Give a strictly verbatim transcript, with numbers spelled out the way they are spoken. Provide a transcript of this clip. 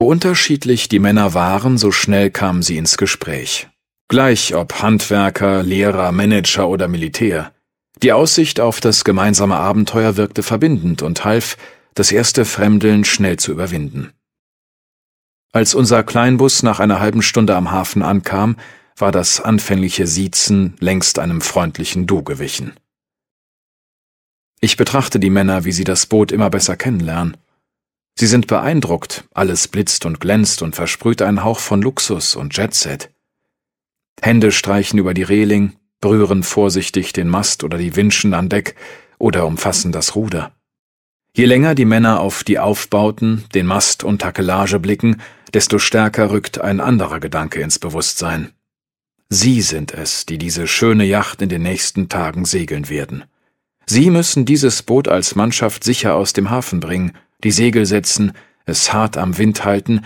So unterschiedlich die Männer waren, so schnell kamen sie ins Gespräch. Gleich ob Handwerker, Lehrer, Manager oder Militär. Die Aussicht auf das gemeinsame Abenteuer wirkte verbindend und half, das erste Fremdeln schnell zu überwinden. Als unser Kleinbus nach einer halben Stunde am Hafen ankam, war das anfängliche Siezen längst einem freundlichen Du gewichen. Ich betrachte die Männer, wie sie das Boot immer besser kennenlernen. Sie sind beeindruckt, alles blitzt und glänzt und versprüht einen Hauch von Luxus und Jetset. Hände streichen über die Reling, berühren vorsichtig den Mast oder die Winschen an Deck oder umfassen das Ruder. Je länger die Männer auf die Aufbauten, den Mast und Takelage blicken, desto stärker rückt ein anderer Gedanke ins Bewusstsein. Sie sind es, die diese schöne Yacht in den nächsten Tagen segeln werden. Sie müssen dieses Boot als Mannschaft sicher aus dem Hafen bringen, die Segel setzen, es hart am Wind halten